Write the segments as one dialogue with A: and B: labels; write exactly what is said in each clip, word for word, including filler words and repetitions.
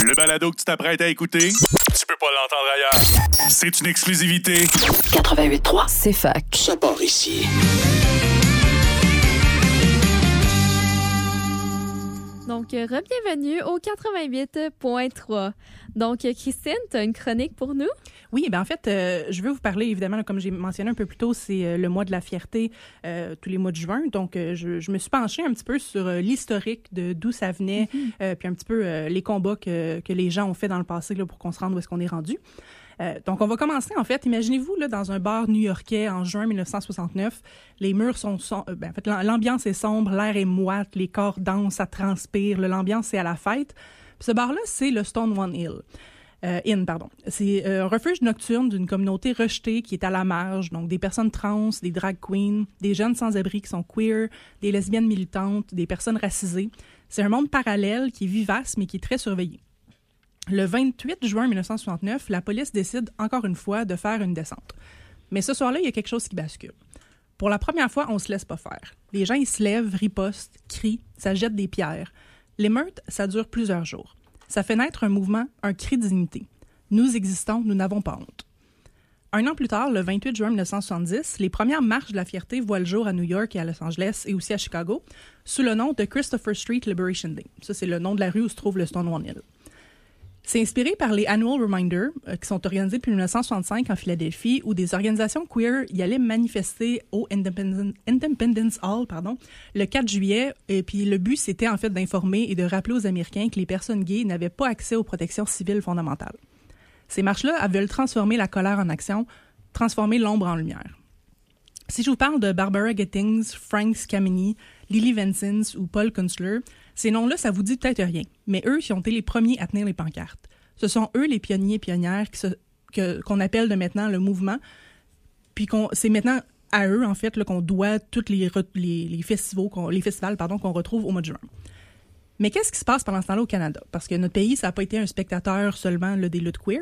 A: Le balado que tu t'apprêtes à écouter, tu peux pas l'entendre ailleurs. C'est une exclusivité.
B: quatre-vingt-huit trois,
C: c'est fac.
B: Ça part ici.
D: Donc, euh, re-bienvenue au quatre-vingt-huit point trois. Donc, euh, Christine, tu as une chronique pour nous?
E: Oui, ben en fait, euh, je veux vous parler, évidemment, là, comme j'ai mentionné un peu plus tôt, c'est euh, le mois de la fierté, euh, tous les mois de juin. Donc, euh, je, je me suis penchée un petit peu sur euh, l'historique de d'où ça venait, mm-hmm. euh, puis un petit peu euh, les combats que, que les gens ont fait dans le passé là, pour qu'on se rende où est-ce qu'on est rendu. Euh, donc, on va commencer, en fait, imaginez-vous, là, dans un bar new-yorkais en juin dix-neuf cent soixante-neuf, les murs sont... sont euh, ben, en fait, l'ambiance est sombre, l'air est moite, les corps dansent, ça transpire, là, l'ambiance, c'est à la fête. Puis ce bar-là, c'est le Stonewall Inn. Euh, Inn, pardon. C'est euh, un refuge nocturne d'une communauté rejetée qui est à la marge, donc des personnes trans, des drag queens, des jeunes sans-abri qui sont queer, des lesbiennes militantes, des personnes racisées. C'est un monde parallèle qui est vivace, mais qui est très surveillé. Le vingt-huit juin dix-neuf cent soixante-neuf, la police décide encore une fois de faire une descente. Mais ce soir-là, il y a quelque chose qui bascule. Pour la première fois, on ne se laisse pas faire. Les gens, ils se lèvent, ripostent, crient, ça jette des pierres. L'émeute, ça dure plusieurs jours. Ça fait naître un mouvement, un cri de dignité. Nous existons, nous n'avons pas honte. Un an plus tard, le vingt-huit juin dix-neuf cent soixante-dix, les premières marches de la fierté voient le jour à New York et à Los Angeles et aussi à Chicago sous le nom de Christopher Street Liberation Day. Ça, c'est le nom de la rue où se trouve le Stonewall Inn. C'est inspiré par les Annual Reminders euh, qui sont organisés depuis dix-neuf cent soixante-cinq en Philadelphie où des organisations queer y allaient manifester au Independence, Independence Hall pardon, le quatre juillet. Et puis le but, c'était en fait d'informer et de rappeler aux Américains que les personnes gays n'avaient pas accès aux protections civiles fondamentales. Ces marches-là, elles veulent transformer la colère en action, transformer l'ombre en lumière. Si je vous parle de Barbara Gittings, Frank Scamini, Lily Vincent ou Paul Kunstler, ces noms-là, ça vous dit peut-être rien, mais eux, ils ont été les premiers à tenir les pancartes. Ce sont eux les pionniers et pionnières qui se, que, qu'on appelle de maintenant le mouvement, puis qu'on, c'est maintenant à eux, en fait, là, qu'on doit tous les, les, les festivals, qu'on, les festivals pardon, qu'on retrouve au mois de juin. Mais qu'est-ce qui se passe pendant ce temps-là au Canada? Parce que notre pays, ça n'a pas été un spectateur seulement là, des luttes queer.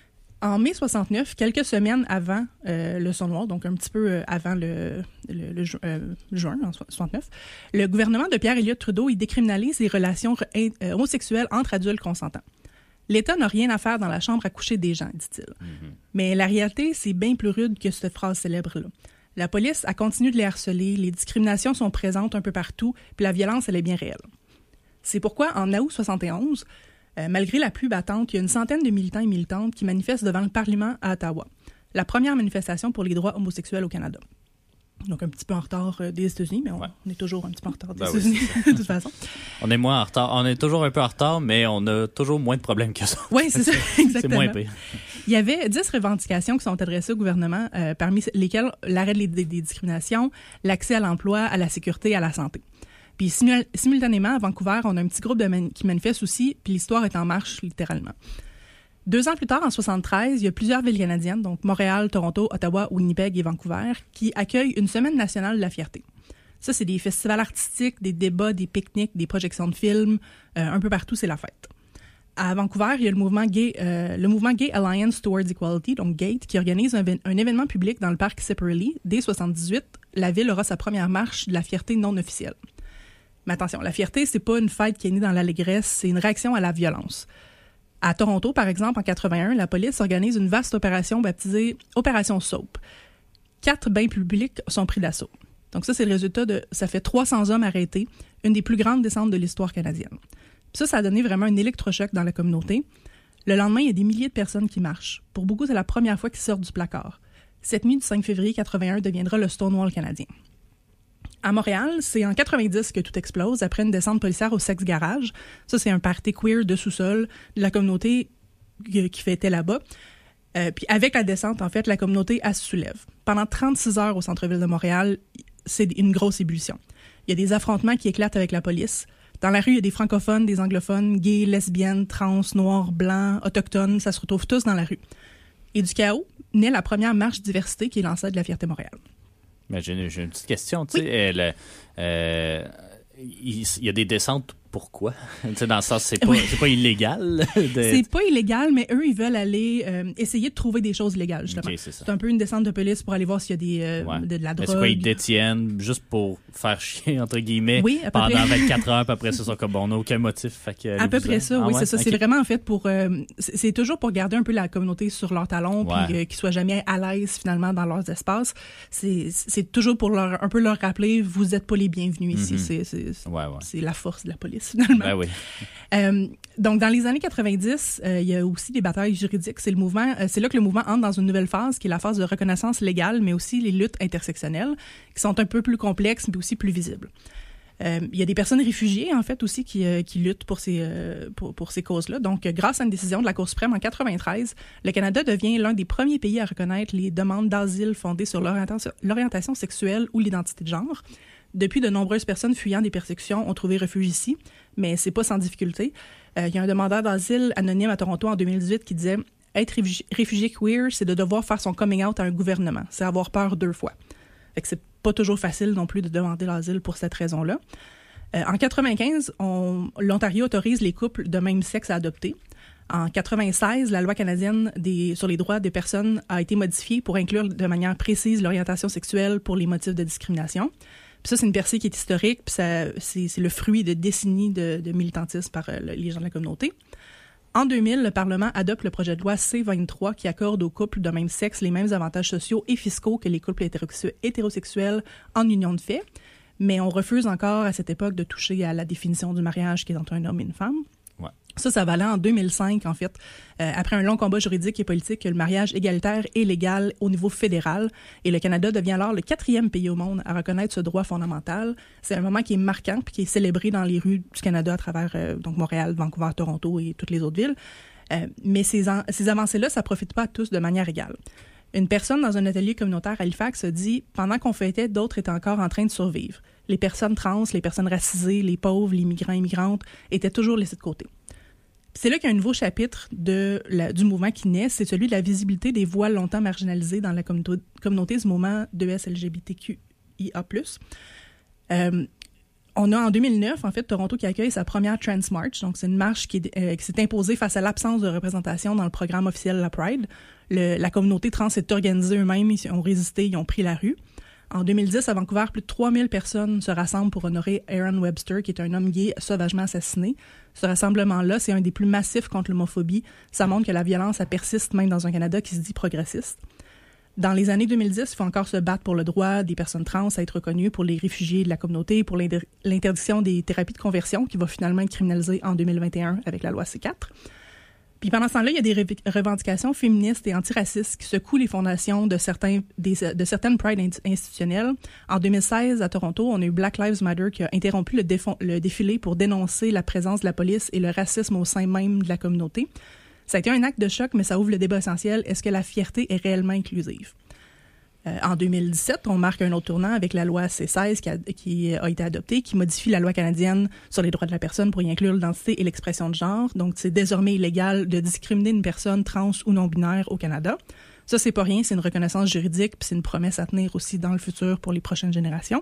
E: En mai soixante-neuf, quelques semaines avant euh, le Stonewall, donc un petit peu euh, avant le, le, le ju- euh, juin en soixante-neuf, le gouvernement de Pierre Elliott Trudeau, il décriminalise les relations euh, homosexuelles entre adultes consentants. L'État n'a rien à faire dans la chambre à coucher des gens, dit-il. Mm-hmm. Mais la réalité, c'est bien plus rude que cette phrase célèbre-là. La police a continué de les harceler, les discriminations sont présentes un peu partout, puis la violence, elle est bien réelle. C'est pourquoi, en août soixante et onze, Euh, malgré la pluie battante, il y a une centaine de militants et militantes qui manifestent devant le Parlement à Ottawa. La première manifestation pour les droits homosexuels au Canada. Donc un petit peu en retard euh, des États-Unis, mais on, ouais. on est toujours un petit peu en retard des ben États-Unis, oui, de toute façon.
F: On est moins en retard. On est toujours un peu en retard, mais on a toujours moins de problèmes que ça.
E: Oui, c'est ça, exactement.
F: C'est moins pire.
E: Il y avait dix revendications qui sont adressées au gouvernement, euh, parmi lesquelles l'arrêt des, des, des discriminations, l'accès à l'emploi, à la sécurité, à la santé. Puis simul- simultanément, à Vancouver, on a un petit groupe de man- qui manifeste aussi, puis l'histoire est en marche, littéralement. Deux ans plus tard, en soixante-treize, il y a plusieurs villes canadiennes, donc Montréal, Toronto, Ottawa, Winnipeg et Vancouver, qui accueillent une semaine nationale de la fierté. Ça, c'est des festivals artistiques, des débats, des pique-niques, des projections de films, euh, un peu partout, c'est la fête. À Vancouver, il y a le mouvement Gay, euh, le mouvement Gay Alliance Towards Equality, donc GATE, qui organise un, un événement public dans le parc Cipperley. Dès soixante-dix-huit, la ville aura sa première marche de la fierté non officielle. Mais attention, la fierté, c'est pas une fête qui est née dans l'allégresse, c'est une réaction à la violence. À Toronto, par exemple, en quatre-vingt-un, la police organise une vaste opération baptisée Opération Soap. Quatre bains publics sont pris d'assaut. Donc ça, c'est le résultat de... Ça fait trois cents hommes arrêtés, une des plus grandes descentes de l'histoire canadienne. Puis ça, ça a donné vraiment un électrochoc dans la communauté. Le lendemain, il y a des milliers de personnes qui marchent. Pour beaucoup, c'est la première fois qu'ils sortent du placard. Cette nuit du cinq février quatre-vingt-un deviendra le Stonewall canadien. À Montréal, c'est en quatre-vingt-dix que tout explose après une descente policière au Sex Garage. Ça, c'est un party queer de sous-sol de la communauté qui fêtait là-bas. Euh, puis avec la descente, en fait, la communauté, elle se soulève. Pendant trente-six heures au centre-ville de Montréal, c'est une grosse ébullition. Il y a des affrontements qui éclatent avec la police. Dans la rue, il y a des francophones, des anglophones, gays, lesbiennes, trans, noirs, blancs, autochtones. Ça se retrouve tous dans la rue. Et du chaos naît la première marche diversité qui est lancée de la Fierté Montréal.
F: Mais j'ai, une, j'ai une petite question. Tu sais,
E: oui.
F: elle, euh, il, il y a des descentes pourquoi? Tu sais, dans le sens, c'est pas,
E: Oui.
F: c'est pas illégal. De...
E: C'est pas illégal, mais eux, ils veulent aller euh, essayer de trouver des choses légales, justement.
F: Okay, c'est ça.
E: C'est un peu une descente de police pour aller voir s'il y a des, euh,
F: Ouais.
E: de, de la
F: Mais
E: drogue.
F: c'est quoi, ils détiennent juste pour faire chier, entre guillemets,
E: Oui, à peu
F: pendant
E: près.
F: vingt-quatre heures, puis après ça, ils sont comme bon, on n'a aucun motif. Fait que,
E: À peu
F: allez-vous-en.
E: près ça,
F: Ah
E: oui,
F: ouais?
E: c'est ça.
F: Ok.
E: C'est vraiment en fait pour... euh, c'est c'est toujours pour garder un peu la communauté sur leurs talons,
F: Ouais.
E: puis euh, qu'ils soient jamais à l'aise, finalement, dans leurs espaces. C'est c'est toujours pour leur, un peu leur rappeler, vous êtes pas les bienvenus ici.
F: Mhm.
E: C'est c'est- c'est-
F: Ouais, ouais.
E: c'est la force de la police, finalement.
F: Ben oui.
E: Euh, donc, dans les années quatre-vingt-dix, euh, il y a aussi des batailles juridiques. C'est le mouvement, euh, c'est là que le mouvement entre dans une nouvelle phase, qui est la phase de reconnaissance légale, mais aussi les luttes intersectionnelles, qui sont un peu plus complexes, mais aussi plus visibles. Euh, il y a des personnes réfugiées, en fait, aussi, qui, euh, qui luttent pour ces, euh, pour, pour ces causes-là. Donc, euh, grâce à une décision de la Cour suprême en quatre-vingt-treize, le Canada devient l'un des premiers pays à reconnaître les demandes d'asile fondées sur l'orientation, l'orientation sexuelle ou l'identité de genre. Depuis, de nombreuses personnes fuyant des persécutions ont trouvé refuge ici, mais c'est pas sans difficulté. Euh, il y a un demandeur d'asile anonyme à Toronto en deux mille dix-huit qui disait « Être réfugié, réfugié queer, c'est de devoir faire son coming out à un gouvernement. C'est avoir peur deux fois. » Fait que c'est pas toujours facile non plus de demander l'asile pour cette raison-là. Euh, en quatre-vingt-quinze, on, l'Ontario autorise les couples de même sexe à adopter. En quatre-vingt-seize, la loi canadienne des, sur les droits des personnes a été modifiée pour inclure de manière précise l'orientation sexuelle pour les motifs de discrimination. Puis ça, c'est une percée qui est historique, puis ça, c'est, c'est le fruit de décennies de, de militantisme par euh, les gens de la communauté. En deux mille, le Parlement adopte le projet de loi C vingt-trois qui accorde aux couples de même sexe les mêmes avantages sociaux et fiscaux que les couples hétérosexu- hétérosexuels en union de fait. Mais on refuse encore à cette époque de toucher à la définition du mariage qui est entre un homme et une femme.
F: Ouais.
E: Ça, ça valait en deux mille cinq, en fait, euh, après un long combat juridique et politique, que le mariage égalitaire est légal au niveau fédéral. Et le Canada devient alors le quatrième pays au monde à reconnaître ce droit fondamental. C'est un moment qui est marquant puis qui est célébré dans les rues du Canada à travers euh, donc Montréal, Vancouver, Toronto et toutes les autres villes. Euh, mais ces, en- ces avancées-là, ça ne profite pas à tous de manière égale. Une personne dans un atelier communautaire à Halifax a dit « Pendant qu'on fêtait, d'autres étaient encore en train de survivre. Les personnes trans, les personnes racisées, les pauvres, les migrants et migrantes étaient toujours laissés de côté. » C'est là qu'il y a un nouveau chapitre de la, du mouvement qui naît, c'est celui de la visibilité des voix longtemps marginalisées dans la communauté, communauté du mouvement de S L G B T Q I A plus. Euh, on a en deux mille neuf, en fait, Toronto qui accueille sa première Trans March. Donc, c'est une marche qui, est, euh, qui s'est imposée face à l'absence de représentation dans le programme officiel La Pride. Le, la communauté trans s'est organisée eux-mêmes, ils ont résisté, ils ont pris la rue. En deux mille dix, à Vancouver, plus de trois mille personnes se rassemblent pour honorer Aaron Webster, qui est un homme gay sauvagement assassiné. Ce rassemblement-là, c'est un des plus massifs contre l'homophobie. Ça montre que la violence, elle persiste même dans un Canada qui se dit progressiste. Dans les années deux mille dix, il faut encore se battre pour le droit des personnes trans à être reconnues, pour les réfugiés de la communauté, pour l'inter- l'interdiction des thérapies de conversion, qui va finalement être criminalisée en deux mille vingt et un avec la loi C quatre. Puis pendant ce temps-là, il y a des rev- revendications féministes et antiracistes qui secouent les fondations de, certains, des, de certaines Pride institutionnelles. En deux mille seize, à Toronto, on a eu Black Lives Matter qui a interrompu le, défon- le défilé pour dénoncer la présence de la police et le racisme au sein même de la communauté. Ça a été un acte de choc, mais ça ouvre le débat essentiel. Est-ce que la fierté est réellement inclusive? Euh, en deux mille dix-sept, on marque un autre tournant avec la loi C seize qui a, qui a été adoptée, qui modifie la loi canadienne sur les droits de la personne pour y inclure l'identité et l'expression de genre. Donc, c'est désormais illégal de discriminer une personne trans ou non-binaire au Canada. Ça, c'est pas rien, c'est une reconnaissance juridique, puis c'est une promesse à tenir aussi dans le futur pour les prochaines générations.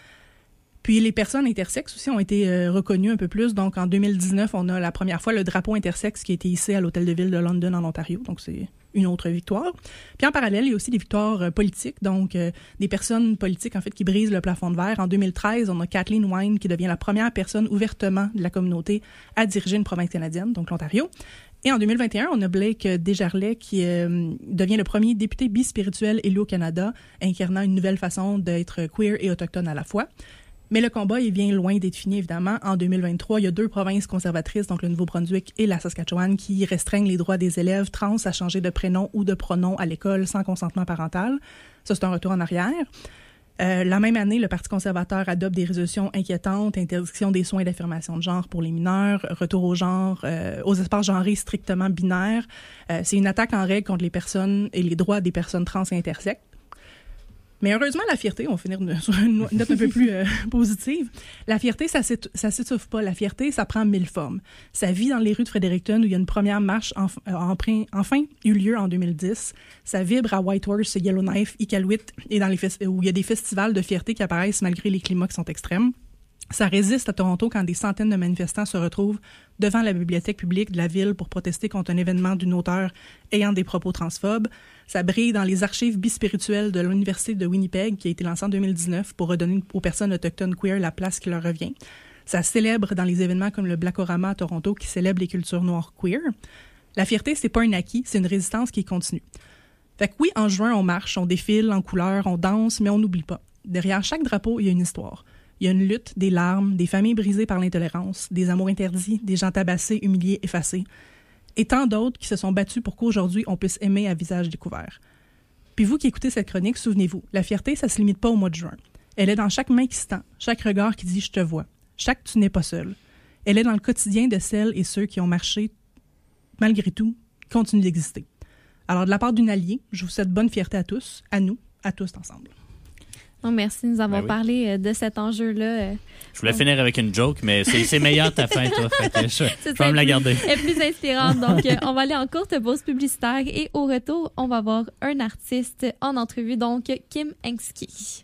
E: Puis les personnes intersexes aussi ont été euh, reconnues un peu plus. Donc, en deux mille dix-neuf, on a la première fois le drapeau intersexe qui a été hissé à l'Hôtel de Ville de London, en Ontario. Donc, c'est une autre victoire. Puis en parallèle, il y a aussi des victoires euh, politiques. Donc, euh, des personnes politiques, en fait, qui brisent le plafond de verre. En deux mille treize, on a Kathleen Wynne qui devient la première personne ouvertement de la communauté à diriger une province canadienne, donc l'Ontario. Et en deux mille vingt et un, on a Blake Desjarlais qui euh, devient le premier député bispirituel élu au Canada, incarnant une nouvelle façon d'être queer et autochtone à la fois. Mais le combat, il vient loin d'être fini, évidemment. En deux mille vingt-trois, il y a deux provinces conservatrices, donc le Nouveau-Brunswick et la Saskatchewan, qui restreignent les droits des élèves trans à changer de prénom ou de pronom à l'école sans consentement parental. Ça, c'est un retour en arrière. Euh, la même année, le Parti conservateur adopte des résolutions inquiétantes, interdiction des soins d'affirmation de genre pour les mineurs, retour au genre, euh, aux espaces genrés strictement binaires. Euh, c'est une attaque en règle contre les personnes et les droits des personnes trans et intersexes. Mais heureusement, la fierté, on va finir une, sur une note un peu plus euh, positive, la fierté, ça ne s'étouffe pas. La fierté, ça prend mille formes. Ça vit dans les rues de Fredericton, où il y a une première marche en, en, enfin eu lieu en deux mille dix. Ça vibre à Whitehorse, Yellowknife, Iqaluit, et dans les fest- où il y a des festivals de fierté qui apparaissent malgré les climats qui sont extrêmes. Ça résiste à Toronto quand des centaines de manifestants se retrouvent devant la bibliothèque publique de la ville pour protester contre un événement d'une auteure ayant des propos transphobes. Ça brille dans les archives bispirituelles de l'Université de Winnipeg, qui a été lancée en deux mille dix-neuf pour redonner aux personnes autochtones queer la place qui leur revient. Ça célèbre dans les événements comme le Blackorama à Toronto, qui célèbre les cultures noires queer. La fierté, c'est pas un acquis, c'est une résistance qui continue. Fait que oui, en juin, on marche, on défile en couleurs, on danse, mais on n'oublie pas. Derrière chaque drapeau, il y a une histoire. Il y a une lutte, des larmes, des familles brisées par l'intolérance, des amours interdits, des gens tabassés, humiliés, effacés, et tant d'autres qui se sont battus pour qu'aujourd'hui, on puisse aimer à visage découvert. Puis vous qui écoutez cette chronique, souvenez-vous, la fierté, ça se limite pas au mois de juin. Elle est dans chaque main qui se tend, chaque regard qui dit « je te vois », chaque « tu n'es pas seul ». Elle est dans le quotidien de celles et ceux qui ont marché, malgré tout, qui continuent d'exister. Alors, de la part d'une alliée, je vous souhaite bonne fierté à tous, à nous, à tous ensemble.
D: Oh, merci de nous avoir
F: Ben oui.
D: parlé de cet enjeu-là.
F: Je voulais finir avec une joke, mais c'est, c'est meilleur ta fin, toi. Fait que je, je vais me la garder.
D: Elle est plus inspirante. Donc, euh, on va aller en courte pause publicitaire et au retour, on va voir un artiste en entrevue, donc Kim Engski.